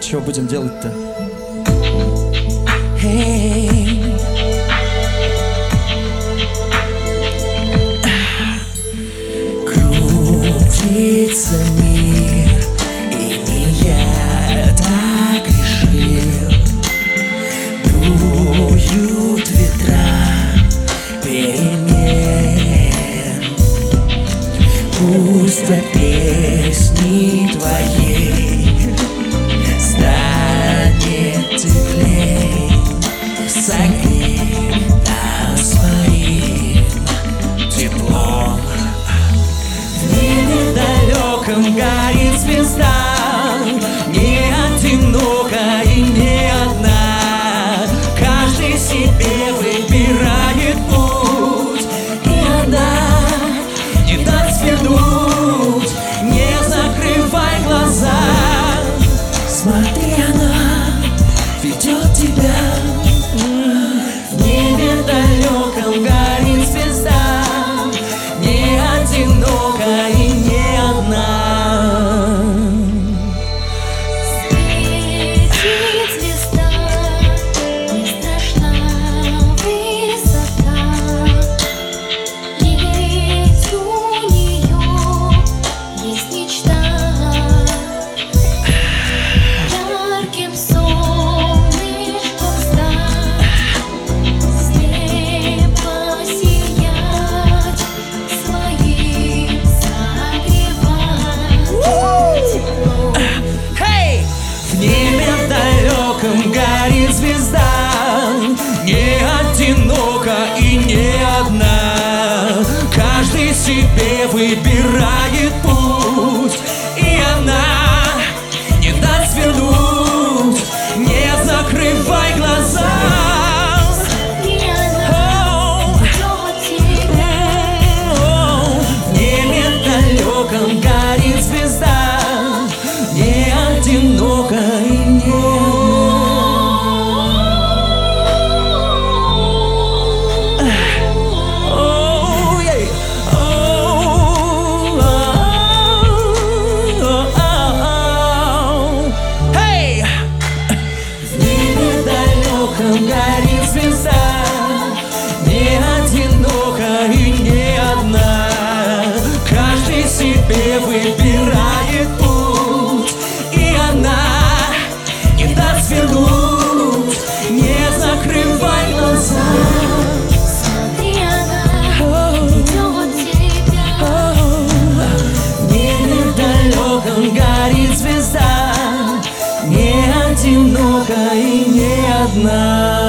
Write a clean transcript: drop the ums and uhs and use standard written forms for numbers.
Что будем делать-то? Крутится мир, и не я так решил. Дуют ветра перемен. Пусть от песни твоей станет теплей. Согрей нас своим теплом. В небе далеком горит звезда, не одинока и не одна. Каждый себе выбирает путь, и она не даст свернуть. Не закрывай глаза, смотри, она ведет тебя. В небе далеком горит звезда, не одинока и не одна. Светит звезда, не страшна высота. Есть у нее есть мечта. Ярким солнышком стать, с неба сиять, своим согревать теплом. В небе далеком горит звезда, не одинока и не одна. Каждый себе выбирает путь, и она не даст свернуть. Не закрывай глаза, И она ведет тебя. в небе далеком горит звезда, не одинока и не горит звезда, не одинока и не одна. Каждый себе выбирает путь, и она не даст свернуть. Не закрывай глаза, Смотри, она ведет тебя. в небе далеком горит звезда, не одинока и не одна.